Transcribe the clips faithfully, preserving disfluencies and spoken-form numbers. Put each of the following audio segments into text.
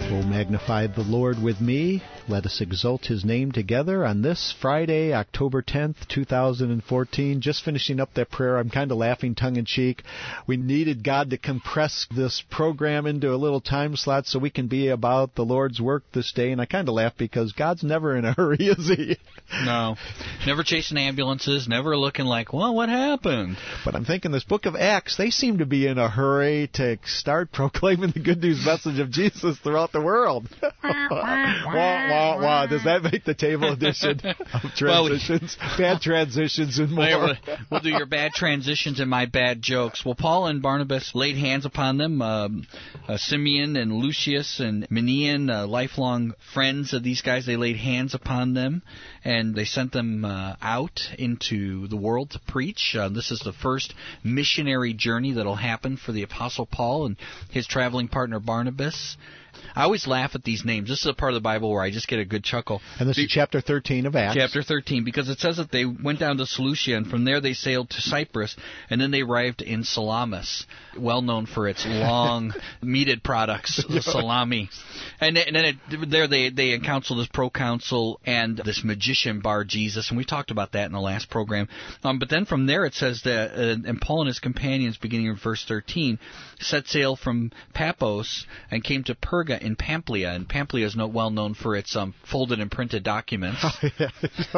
O magnify the Lord with me. Let us exalt His name together on this Friday, October tenth, two thousand fourteen. Just finishing up that prayer, I'm kind of laughing tongue-in-cheek. We needed God to compress this program into a little time slot so we can be about the Lord's work this day. And I kind of laugh because God's never in a hurry, is He? No. Never chasing ambulances, never looking like, well, what happened? But I'm thinking this book of Acts, they seem to be in a hurry to start proclaiming the good news message of Jesus throughout the world. wah, wah, wah. Does that make the table edition of transitions? Well, bad transitions and more. We'll, we'll do your bad transitions and my bad jokes. Well, Paul and Barnabas laid hands upon them. Um, uh, Simeon and Lucius and Manaen, uh, lifelong friends of these guys, they laid hands upon them, and they sent them uh, out into the world to preach. Uh, this is the first missionary journey that will happen for the Apostle Paul and his traveling partner Barnabas. I always laugh at these names. This is a part of the Bible where I just get a good chuckle. And this is chapter thirteen of Acts. Chapter thirteen, because it says that they went down to Seleucia, and from there they sailed to Cyprus, and then they arrived in Salamis, well known for its long meated products, the salami. And, and then it, there they, they encountered this proconsul and this magician Bar Jesus, and we talked about that in the last program. Um, but then from there it says that, uh, and Paul and his companions, beginning in verse thirteen, set sail from Paphos and came to Perga in Pamphylia, and Pamphylia is no, well known for its um, folded and printed documents. Oh, yeah. Oh,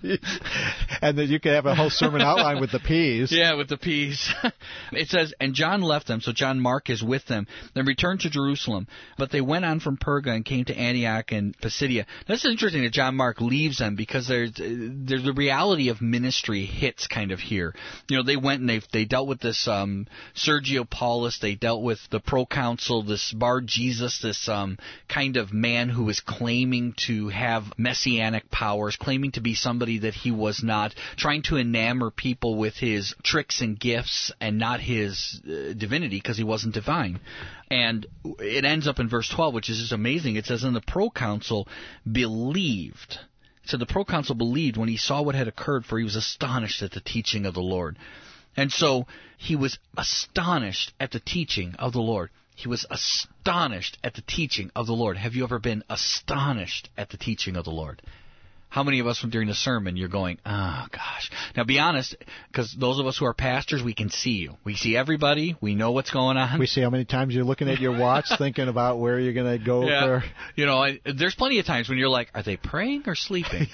and then you can have a whole sermon outline with the P's. Yeah, with the P's. It says, and John left them, so John Mark is with them, then returned to Jerusalem. But they went on from Perga and came to Antioch and Pisidia. Now, this is interesting that John Mark leaves them because there's, there's the reality of ministry hits kind of here. You know, they went and they they dealt with this um, Sergio Paulus. They dealt with the proconsul, this Bar Jesus, this um, kind of man who was claiming to have messianic powers, claiming to be somebody that he was not, trying to enamor people with his tricks and gifts and not his uh, divinity because he wasn't divine. And it ends up in verse twelve, which is just amazing. It says, and the proconsul believed. So the proconsul believed when he saw what had occurred, for he was astonished at the teaching of the Lord. And so he was astonished at the teaching of the Lord. He was astonished at the teaching of the Lord. Have you ever been astonished at the teaching of the Lord? How many of us, during the sermon, you're going, oh, gosh. Now, be honest, because those of us who are pastors, we can see you. We see everybody. We know what's going on. We see how many times you're looking at your watch, thinking about where you're going to go. Yeah. For... You know, I, there's plenty of times when you're like, are they praying or sleeping?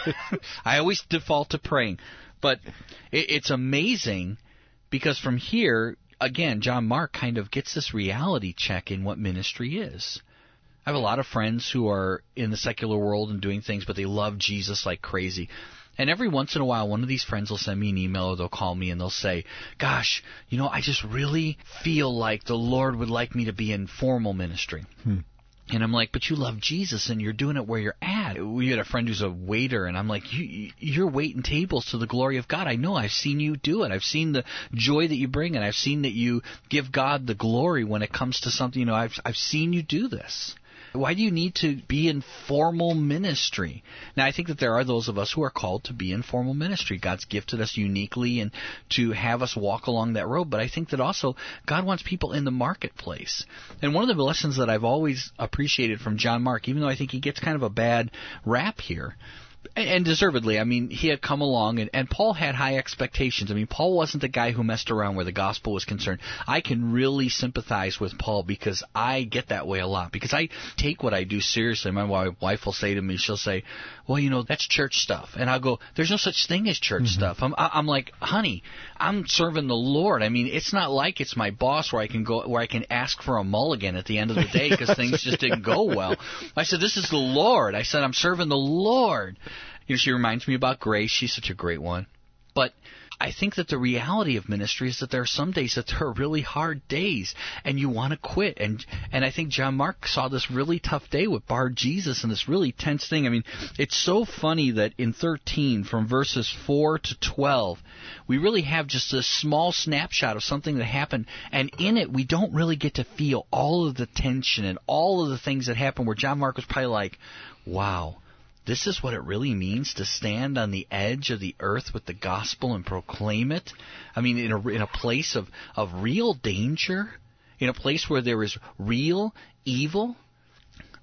I always default to praying. But it, it's amazing because from here, again, John Mark kind of gets this reality check in what ministry is. I have a lot of friends who are in the secular world and doing things, but they love Jesus like crazy. And every once in a while, one of these friends will send me an email or they'll call me and they'll say, gosh, you know, I just really feel like the Lord would like me to be in formal ministry. Hmm. And I'm like, but you love Jesus and you're doing it where you're at. We had a friend who's a waiter, and I'm like, you, you're waiting tables to the glory of God. I know. I've seen you do it. I've seen the joy that you bring, and I've seen that you give God the glory when it comes to something. You know, I've I've seen you do this. Why do you need to be in formal ministry? Now, I think that there are those of us who are called to be in formal ministry. God's gifted us uniquely and to have us walk along that road. But I think that also God wants people in the marketplace. And one of the lessons that I've always appreciated from John Mark, even though I think he gets kind of a bad rap here, and deservedly, I mean, he had come along, and, and Paul had high expectations. I mean, Paul wasn't the guy who messed around where the gospel was concerned. I can really sympathize with Paul because I get that way a lot, because I take what I do seriously. My wife will say to me, she'll say, well, you know, that's church stuff. And I'll go, there's no such thing as church mm-hmm. stuff. I'm, I'm like, honey, I'm serving the Lord. I mean, it's not like it's my boss where I can go, where I can ask for a mulligan at the end of the day because things just didn't go well. I said, this is the Lord. I said, I'm serving the Lord. You know, she reminds me about Grace. She's such a great one. But I think that the reality of ministry is that there are some days that there are really hard days, and you want to quit. And and I think John Mark saw this really tough day with Bar Jesus and this really tense thing. I mean, it's so funny that in thirteen, from verses four to twelve, we really have just a small snapshot of something that happened, and in it we don't really get to feel all of the tension and all of the things that happened where John Mark was probably like, wow, this is what it really means to stand on the edge of the earth with the gospel and proclaim it. I mean, in a, in a place of, of real danger, in a place where there is real evil.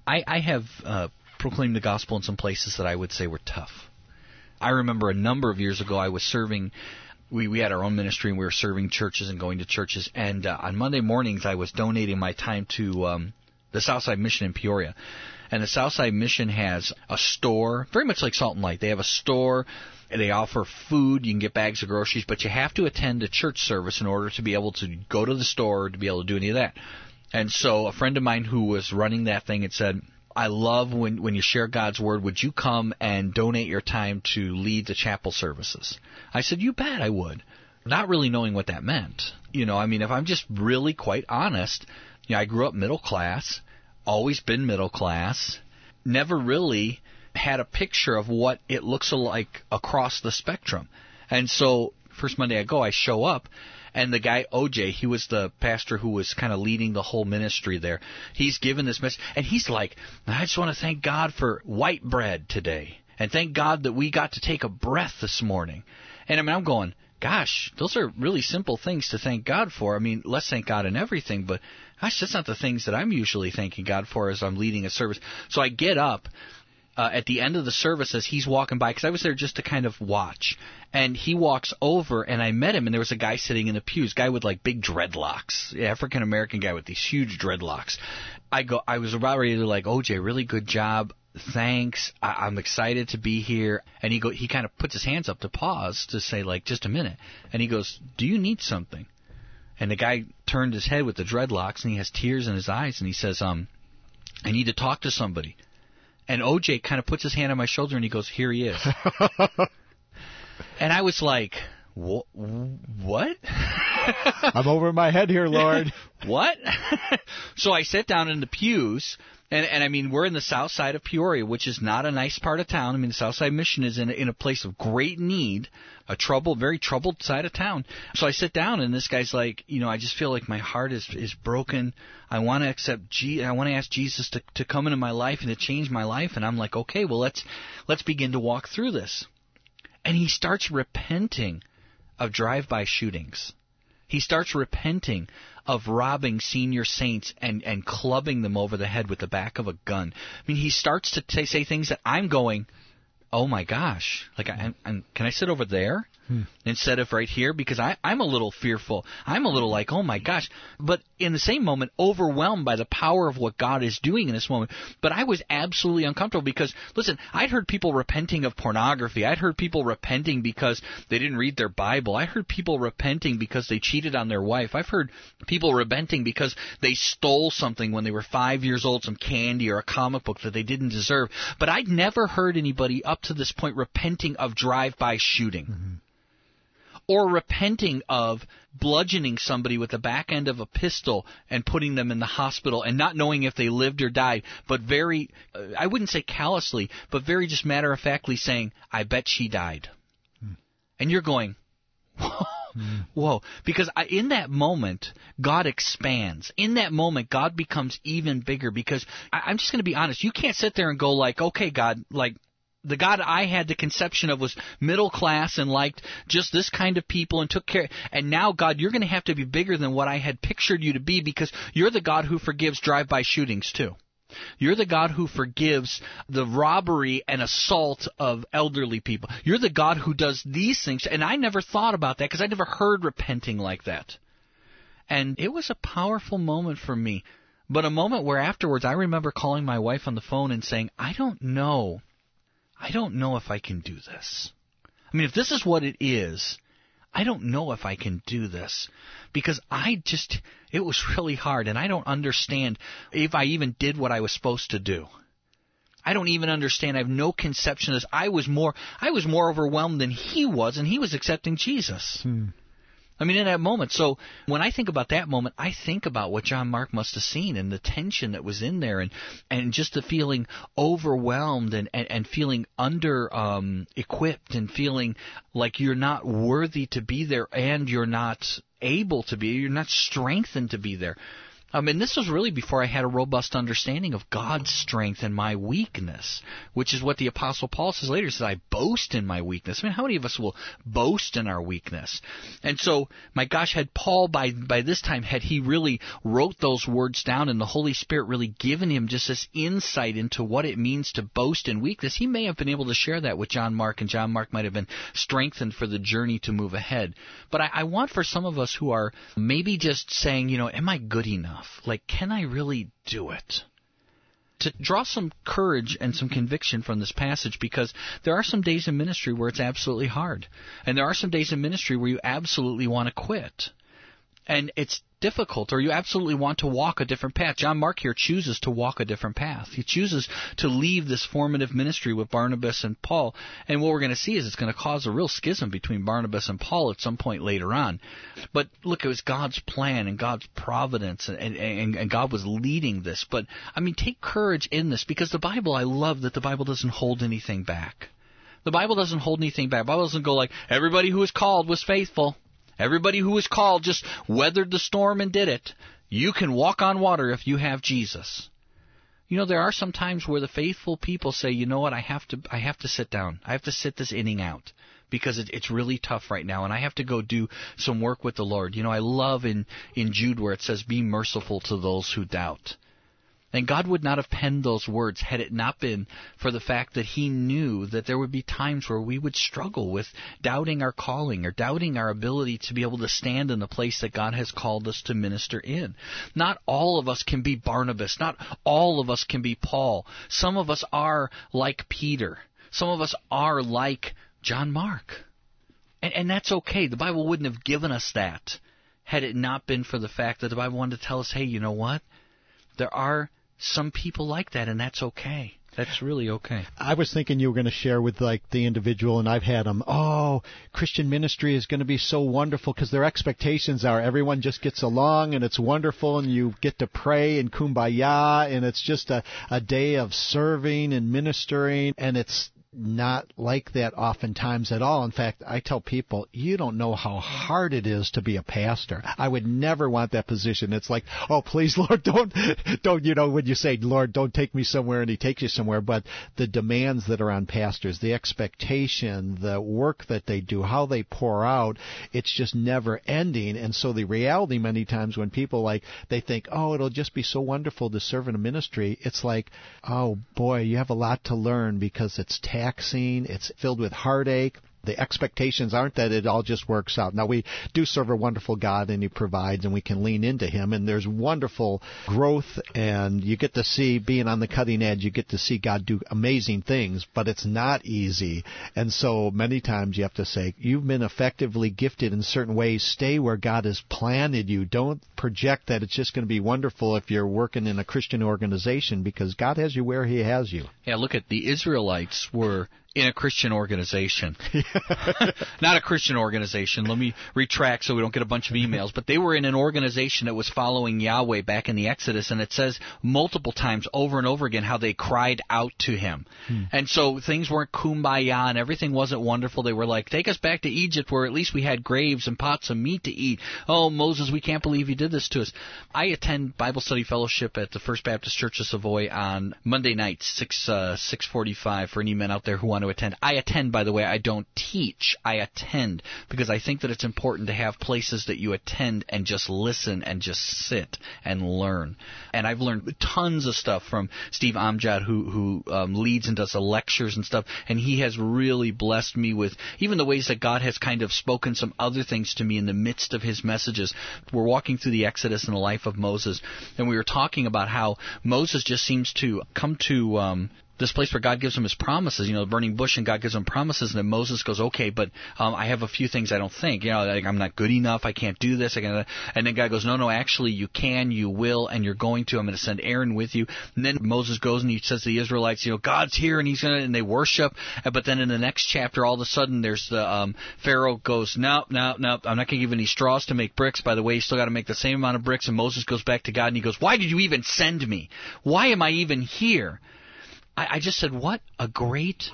I, I have uh, proclaimed the gospel in some places that I would say were tough. I remember a number of years ago I was serving, we, we had our own ministry and we were serving churches and going to churches. And uh, on Monday mornings I was donating my time to um, the Southside Mission in Peoria. And the Southside Mission has a store, very much like Salt and Light. They have a store. They offer food. You can get bags of groceries, but you have to attend a church service in order to be able to go to the store, to be able to do any of that. And so a friend of mine who was running that thing had said, I love when, when you share God's Word. Would you come and donate your time to lead the chapel services? I said, you bet I would. Not really knowing what that meant. You know, I mean, if I'm just really quite honest, you know, I grew up middle class, always been middle class, never really had a picture of what it looks like across the spectrum. And so first Monday I go, I show up. And the guy, O J, he was the pastor who was kind of leading the whole ministry there. He's given this message, and he's like, I just want to thank God for white bread today. And thank God that we got to take a breath this morning. And I mean, I'm going, gosh, those are really simple things to thank God for. I mean, let's thank God in everything, but gosh, that's not the things that I'm usually thanking God for as I'm leading a service. So I get up. Uh, at the end of the service as he's walking by, because I was there just to kind of watch, and he walks over, and I met him, and there was a guy sitting in the pews, guy with like big dreadlocks, African-American guy with these huge dreadlocks. I go, I was about ready to like, O J, really good job, thanks, I- I'm excited to be here, and he go, he kind of puts his hands up to pause to say like, just a minute, and he goes, do you need something? And the guy turned his head with the dreadlocks, and he has tears in his eyes, and he says, um, I need to talk to somebody. And O J kind of puts his hand on my shoulder and he goes, here he is. And I was like, what? What? I'm over my head here, Lord. What? So I sat down in the pews, and, and I mean, we're in the south side of Peoria, which is not a nice part of town. I mean, the Southside Mission is in a, in a place of great need, a troubled, very troubled side of town. So I sit down, and this guy's like, you know, I just feel like my heart is is broken. I want to accept Je- I want to ask Jesus to to come into my life and to change my life. And I'm like, okay, well, let's let's begin to walk through this. And he starts repenting of drive-by shootings. He starts repenting of robbing senior saints and, and clubbing them over the head with the back of a gun. I mean, he starts to t- say things that I'm going, oh my gosh, like, I, I'm, can I sit over there hmm. instead of right here? Because I, I'm a little fearful. I'm a little like, oh my gosh. But in the same moment, overwhelmed by the power of what God is doing in this moment. But I was absolutely uncomfortable because, listen, I'd heard people repenting of pornography. I'd heard people repenting because they didn't read their Bible. I heard people repenting because they cheated on their wife. I've heard people repenting because they stole something when they were five years old, some candy or a comic book that they didn't deserve. But I'd never heard anybody up to this point repenting of drive-by shooting. Mm-hmm. Or repenting of bludgeoning somebody with the back end of a pistol and putting them in the hospital and not knowing if they lived or died, but very, uh, I wouldn't say callously, but very just matter-of-factly saying, I bet she died. Mm. And you're going, whoa. Mm. Whoa, because I, in that moment, God expands. In that moment, God becomes even bigger because I, I'm just going to be honest. You can't sit there and go like, okay, God, like, the God I had the conception of was middle class and liked just this kind of people and took care. And now, God, you're going to have to be bigger than what I had pictured you to be because you're the God who forgives drive-by shootings too. You're the God who forgives the robbery and assault of elderly people. You're the God who does these things. And I never thought about that because I never heard repenting like that. And it was a powerful moment for me. But a moment where afterwards I remember calling my wife on the phone and saying, I don't know. I don't know if I can do this. I mean, if this is what it is, I don't know if I can do this because I just, it was really hard and I don't understand if I even did what I was supposed to do. I don't even understand. I have no conception of this. I was more, I was more overwhelmed than he was, and he was accepting Jesus. Hmm. I mean, in that moment. So when I think about that moment, I think about what John Mark must have seen and the tension that was in there and, and just the feeling overwhelmed and, and, and feeling under um, equipped and feeling like you're not worthy to be there and you're not able to be, you're not strengthened to be there. Um, and this was really before I had a robust understanding of God's strength and my weakness, which is what the Apostle Paul says later. He says, I boast in my weakness. I mean, how many of us will boast in our weakness? And so, my gosh, had Paul by by this time, had he really wrote those words down and the Holy Spirit really given him just this insight into what it means to boast in weakness, he may have been able to share that with John Mark, and John Mark might have been strengthened for the journey to move ahead. But I, I want for some of us who are maybe just saying, you know, am I good enough? Like, can I really do it? To draw some courage and some conviction from this passage, because there are some days in ministry where it's absolutely hard. And there are some days in ministry where you absolutely want to quit. And it's difficult, or you absolutely want to walk a different path. John Mark here chooses to walk a different path. He chooses to leave this formative ministry with Barnabas and Paul. And what we're going to see is it's going to cause a real schism between Barnabas and Paul at some point later on. But look, it was God's plan and God's providence, and, and, and God was leading this. But, I mean, take courage in this, because the Bible, I love that the Bible doesn't hold anything back. The Bible doesn't hold anything back. The Bible doesn't go like, everybody who was called was faithful. Everybody who was called just weathered the storm and did it. You can walk on water if you have Jesus. You know, there are some times where the faithful people say, you know what, I have to I have to sit down. I have to sit this inning out because it, it's really tough right now, and I have to go do some work with the Lord. You know, I love in, in Jude where it says, be merciful to those who doubt. And God would not have penned those words had it not been for the fact that he knew that there would be times where we would struggle with doubting our calling or doubting our ability to be able to stand in the place that God has called us to minister in. Not all of us can be Barnabas. Not all of us can be Paul. Some of us are like Peter. Some of us are like John Mark. And, and that's okay. The Bible wouldn't have given us that had it not been for the fact that the Bible wanted to tell us, hey, you know what? There are some people like that, and that's okay. That's really okay. I was thinking you were going to share with like the individual, and I've had them, oh, Christian ministry is going to be so wonderful, because their expectations are everyone just gets along and it's wonderful and you get to pray and kumbaya and it's just a, a day of serving and ministering, and it's not like that oftentimes at all. In fact, I tell people, you don't know how hard it is to be a pastor. I would never want that position. It's like, oh, please, Lord, don't, don't, you know, when you say, Lord, don't take me somewhere, and he takes you somewhere, but the demands that are on pastors, the expectation, the work that they do, how they pour out, it's just never ending. And so the reality many times when people like, they think, oh, it'll just be so wonderful to serve in a ministry, it's like, oh, boy, you have a lot to learn, because it's taxing. It's filled with heartache. The expectations aren't that it all just works out. Now, we do serve a wonderful God, and he provides, and we can lean into him, and there's wonderful growth, and you get to see, being on the cutting edge, you get to see God do amazing things, but it's not easy. And so many times you have to say, you've been effectively gifted in certain ways. Stay where God has planted you. Don't project that it's just going to be wonderful if you're working in a Christian organization, because God has you where he has you. Yeah, look at the Israelites were in a Christian organization. Not a Christian organization. Let me retract so we don't get a bunch of emails. But they were in an organization that was following Yahweh back in the Exodus, and it says multiple times over and over again how they cried out to him. Hmm. And so things weren't kumbaya and everything wasn't wonderful. They were like, take us back to Egypt where at least we had graves and pots of meat to eat. Oh, Moses, we can't believe you did this to us. I attend Bible study fellowship at the First Baptist Church of Savoy on Monday nights, six uh, six forty-five, for any men out there who want to attend. I attend, by the way. I don't teach. I attend because I think that it's important to have places that you attend and just listen and just sit and learn. And I've learned tons of stuff from Steve Amjad, who who um, leads and does the lectures and stuff, and he has really blessed me with even the ways that God has kind of spoken some other things to me in the midst of his messages. We're walking through the Exodus and the life of Moses, and we were talking about how Moses just seems to come to um, this place where God gives him his promises, you know, the burning bush, and God gives him promises, and then Moses goes, okay, but um, I have a few things I don't think. You know, like, I'm not good enough, I can't do this. I can't. And then God goes, no, no, actually you can, you will, and you're going to. I'm going to send Aaron with you. And then Moses goes and he says to the Israelites, you know, God's here, and he's going to, and they worship. But then in the next chapter, all of a sudden, there's the um, Pharaoh goes, no, no, no, I'm not going to give any straws to make bricks. By the way, you still got to make the same amount of bricks. And Moses goes back to God, and he goes, why did you even send me? Why am I even here? I just said, what a great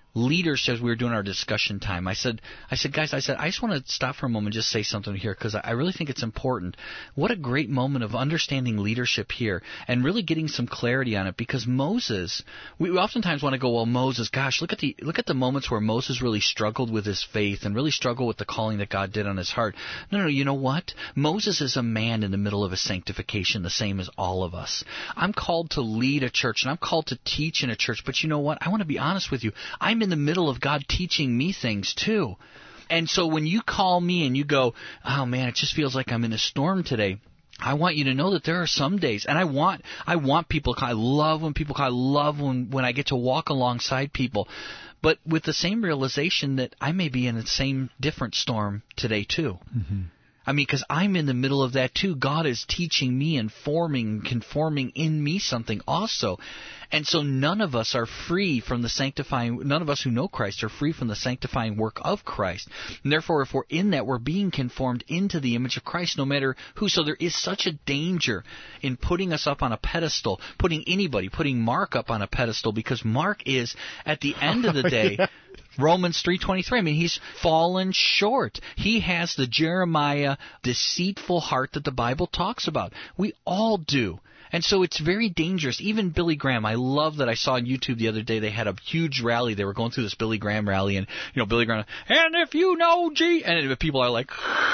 leaders, as we were doing our discussion time, I said, I said, guys, I said, I just want to stop for a moment and just say something here because I really think it's important. What a great moment of understanding leadership here and really getting some clarity on it because Moses, we oftentimes want to go, well, Moses, gosh, look at the look at the moments where Moses really struggled with his faith and really struggled with the calling that God did on his heart. No, no, you know what? Moses is a man in the middle of his sanctification, the same as all of us. I'm called to lead a church and I'm called to teach in a church, but you know what? I want to be honest with you. I'm in the middle of God teaching me things too. And so when you call me and you go, oh man, it just feels like I'm in a storm today, I want you to know that there are some days, and I want I want people to call. I love when people call. I love when, when I get to walk alongside people, but with the same realization that I may be in the same different storm today too. Mm-hmm. I mean, because I'm in the middle of that too. God is teaching me and forming, conforming in me something also. And so none of us are free from the sanctifying, none of us who know Christ are free from the sanctifying work of Christ. And therefore, if we're in that, we're being conformed into the image of Christ no matter who. So there is such a danger in putting us up on a pedestal, putting anybody, putting Mark up on a pedestal, because Mark is, at the end of the day, yeah. Romans three twenty-three. I mean, he's fallen short. He has the Jeremiah deceitful heart that the Bible talks about. We all do. And so it's very dangerous. Even Billy Graham, I love that I saw on YouTube the other day, they had a huge rally. They were going through this Billy Graham rally, and, you know, Billy Graham, and if you know G, and people are like,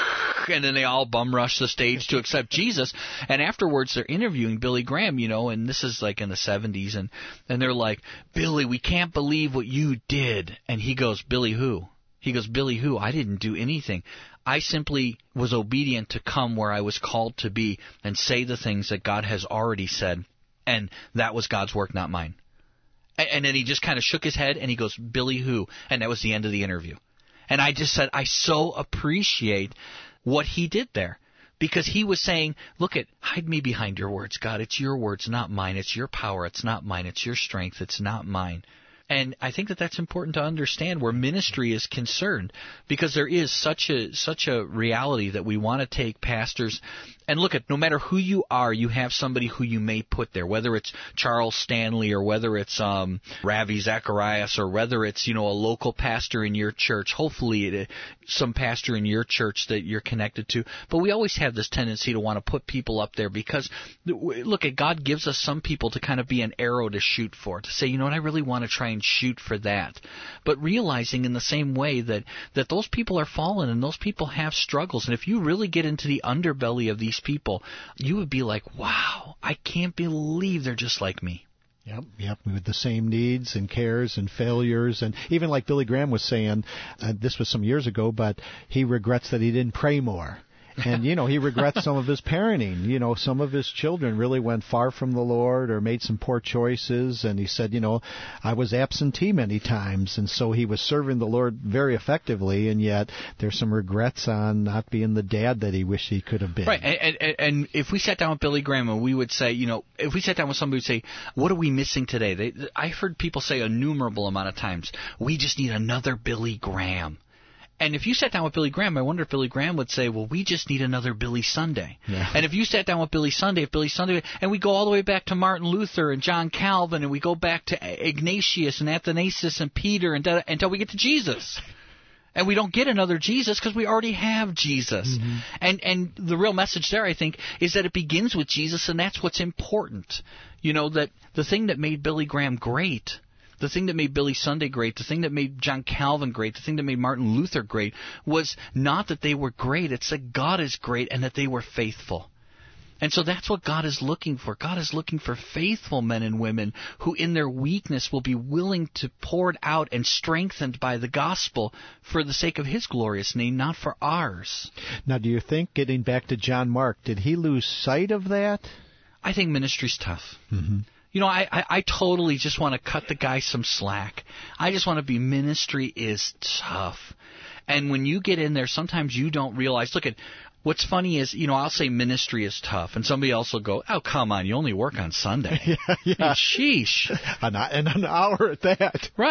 and then they all bum rush the stage to accept Jesus. And afterwards, they're interviewing Billy Graham, you know, and this is like in the seventies, and, and they're like, Billy, we can't believe what you did. And he goes, Billy who? He goes, Billy who? I didn't do anything. I simply was obedient to come where I was called to be and say the things that God has already said. And that was God's work, not mine. And, and then he just kind of shook his head and he goes, Billy who? And that was the end of the interview. And I just said, I so appreciate what he did there. Because he was saying, look, it, hide me behind your words, God. It's your words, not mine. It's your power. It's not mine. It's your strength. It's not mine. And I think that that's important to understand where ministry is concerned, because there is such a such a reality that we want to take pastors. And look, at no matter who you are, you have somebody who you may put there, whether it's Charles Stanley or whether it's um, Ravi Zacharias or whether it's, you know, a local pastor in your church, hopefully it, some pastor in your church that you're connected to. But we always have this tendency to want to put people up there because, look, at God gives us some people to kind of be an arrow to shoot for, to say, you know what, I really want to try and shoot for that. But realizing in the same way that, that those people are fallen and those people have struggles. And if you really get into the underbelly of these people, you would be like, wow, I can't believe they're just like me. Yep, yep, with the same needs and cares and failures. And even like Billy Graham was saying, uh, this was some years ago, but he regrets that he didn't pray more. And, you know, he regrets some of his parenting. You know, some of his children really went far from the Lord or made some poor choices. And he said, you know, I was absentee many times. And so he was serving the Lord very effectively. And yet there's some regrets on not being the dad that he wished he could have been. Right. And, and, and if we sat down with Billy Graham and we would say, you know, if we sat down with somebody who would say, what are we missing today? They, I heard people say a innumerable amount of times, we just need another Billy Graham. And if you sat down with Billy Graham, I wonder if Billy Graham would say, well, we just need another Billy Sunday. Yeah. And if you sat down with Billy Sunday, if Billy Sunday, and we go all the way back to Martin Luther and John Calvin, and we go back to Ignatius and Athanasius and Peter and, until we get to Jesus. And we don't get another Jesus because we already have Jesus. Mm-hmm. And and the real message there, I think, is that it begins with Jesus, and that's what's important. You know, that the thing that made Billy Graham great, the thing that made Billy Sunday great, the thing that made John Calvin great, the thing that made Martin Luther great was not that they were great. It's that God is great and that they were faithful. And so that's what God is looking for. God is looking for faithful men and women who in their weakness will be willing to pour it out and strengthened by the gospel for the sake of His glorious name, not for ours. Now, do you think, getting back to John Mark, did he lose sight of that? I think ministry's tough. Mm-hmm. You know, I, I, I totally just want to cut the guy some slack. I just want to be, ministry is tough. And when you get in there, sometimes you don't realize, look at, what's funny is, you know, I'll say ministry is tough, and somebody else will go, oh, come on, you only work on Sunday. yeah, yeah. I mean, sheesh. And an hour at that. Right.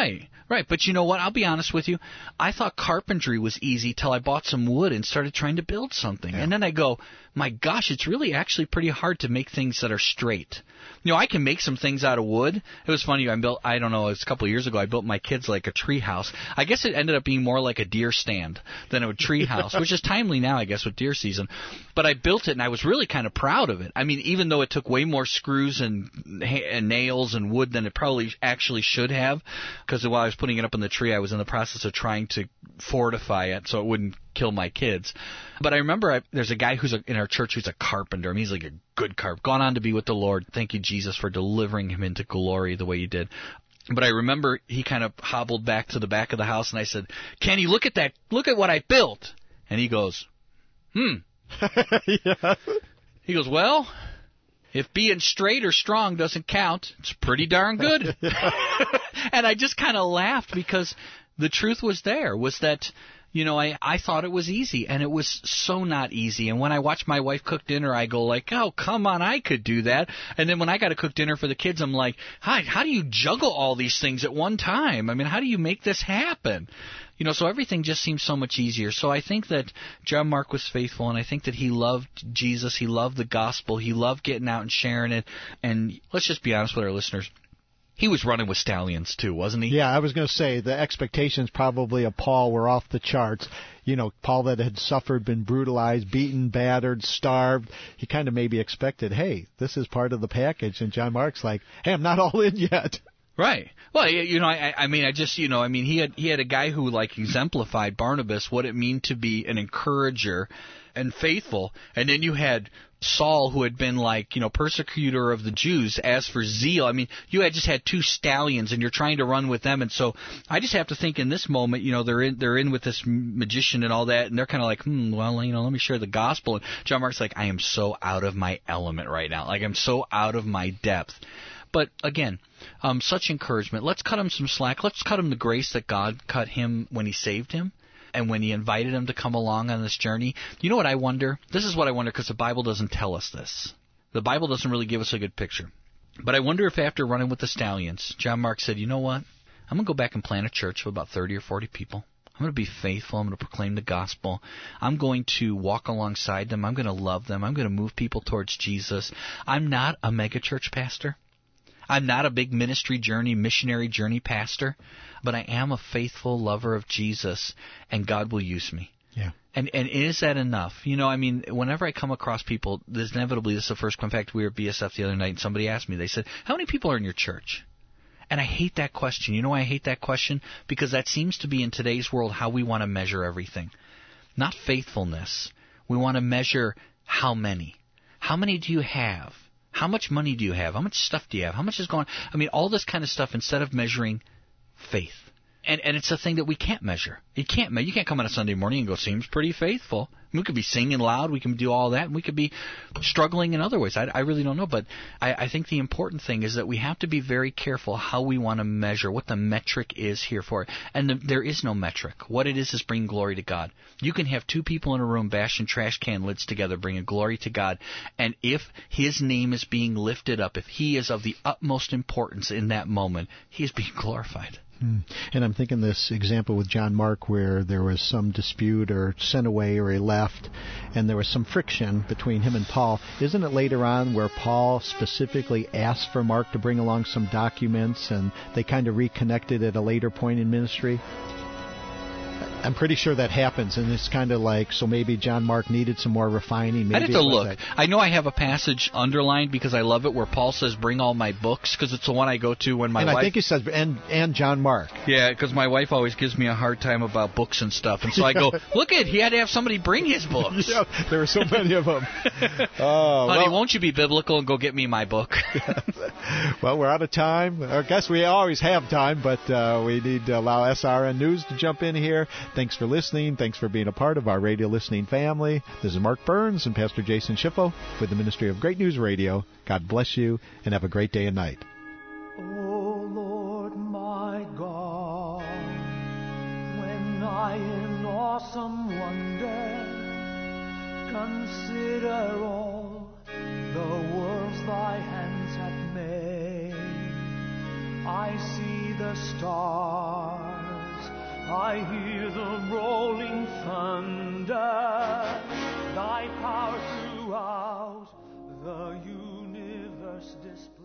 Right, but you know what? I'll be honest with you. I thought carpentry was easy till I bought some wood and started trying to build something. Yeah. And then I go, my gosh, it's really actually pretty hard to make things that are straight. You know, I can make some things out of wood. It was funny. I built, I don't know, it was a couple of years ago, I built my kids like a tree house. I guess it ended up being more like a deer stand than a tree house, which is timely now, I guess, with deer season. But I built it, and I was really kind of proud of it. I mean, even though it took way more screws and, and nails and wood than it probably actually should have, because while I was putting it up in the tree, I was in the process of trying to fortify it so it wouldn't kill my kids. But I remember I, there's a guy who's a, in our church who's a carpenter. I mean, he's like a good carpenter. Gone on to be with the Lord. Thank you, Jesus, for delivering him into glory the way you did. But I remember he kind of hobbled back to the back of the house, and I said, Kenny, look at that. Look at what I built. And he goes, hmm. Yeah. He goes, well, if being straight or strong doesn't count, it's pretty darn good. And I just kind of laughed because the truth was there, was that, you know, I, I thought it was easy, and it was so not easy. And when I watch my wife cook dinner, I go like, oh, come on, I could do that. And then when I got to cook dinner for the kids, I'm like, hi, how do you juggle all these things at one time? I mean, how do you make this happen? You know, so everything just seems so much easier. So I think that John Mark was faithful, and I think that he loved Jesus. He loved the gospel. He loved getting out and sharing it. And let's just be honest with our listeners. He was running with stallions, too, wasn't he? Yeah, I was going to say the expectations probably of Paul were off the charts. You know, Paul that had suffered, been brutalized, beaten, battered, starved. He kind of maybe expected, hey, this is part of the package. And John Mark's like, hey, I'm not all in yet. Right. Well, you know, I, I mean, I just, you know, I mean, he had he had a guy who like exemplified Barnabas, what it meant to be an encourager and faithful, and then you had Saul, who had been like, you know, persecutor of the Jews. As for zeal, I mean, you had just had two stallions, and you're trying to run with them, and so I just have to think in this moment, you know, they're in they're in with this magician and all that, and they're kind of like, hmm, well, you know, let me share the gospel. And John Mark's like, I am so out of my element right now, like I'm so out of my depth. But again, um, such encouragement. Let's cut him some slack. Let's cut him the grace that God cut him when he saved him and when he invited him to come along on this journey. You know what I wonder? This is what I wonder, because the Bible doesn't tell us this. The Bible doesn't really give us a good picture. But I wonder if after running with the stallions, John Mark said, you know what? I'm going to go back and plant a church of about thirty or forty people. I'm going to be faithful. I'm going to proclaim the gospel. I'm going to walk alongside them. I'm going to love them. I'm going to move people towards Jesus. I'm not a megachurch pastor. I'm not a big ministry journey, missionary journey pastor, but I am a faithful lover of Jesus, and God will use me. Yeah. And and is that enough? You know, I mean, whenever I come across people, there's inevitably, this is the first, in fact, we were at B S F the other night, and somebody asked me, they said, how many people are in your church? And I hate that question. You know why I hate that question? Because that seems to be in today's world how we want to measure everything. Not faithfulness. We want to measure how many. How many do you have? How much money do you have? How much stuff do you have? How much is going on? I mean, all this kind of stuff instead of measuring faith. And and it's a thing that we can't measure. You can't you can't come on a Sunday morning and go, seems pretty faithful. We could be singing loud. We can do all that. And we could be struggling in other ways. I, I really don't know. But I, I think the important thing is that we have to be very careful how we want to measure, what the metric is here for it. And the, there is no metric. What it is is bringing glory to God. You can have two people in a room bashing trash can lids together, bringing glory to God. And if His name is being lifted up, if He is of the utmost importance in that moment, He is being glorified. Hmm. And I'm thinking this example with John Mark where there was some dispute or sent away or he left, and there was some friction between him and Paul. Isn't it later on where Paul specifically asked for Mark to bring along some documents, and they kind of reconnected at a later point in ministry? I'm pretty sure that happens, and it's kind of like, so maybe John Mark needed some more refining. Maybe I'd have to look. That. I know I have a passage underlined because I love it where Paul says, bring all my books, because it's the one I go to when my and wife... And I think he says, and, and John Mark. Yeah, because my wife always gives me a hard time about books and stuff, and so I go, look at, he had to have somebody bring his books. Yeah, there were so many of them. Oh, Honey, well, won't you be biblical and go get me my book? Well, we're out of time. I guess we always have time, but uh, we need to allow S R N News to jump in here. Thanks for listening. Thanks for being a part of our radio listening family. This is Mark Burns and Pastor Jason Schiffo with the Ministry of Great News Radio. God bless you, and have a great day and night. O Lord my God, when I in awesome wonder consider all the worlds thy hands have made, I I see the stars, I hear the rolling thunder, thy power throughout the universe displays.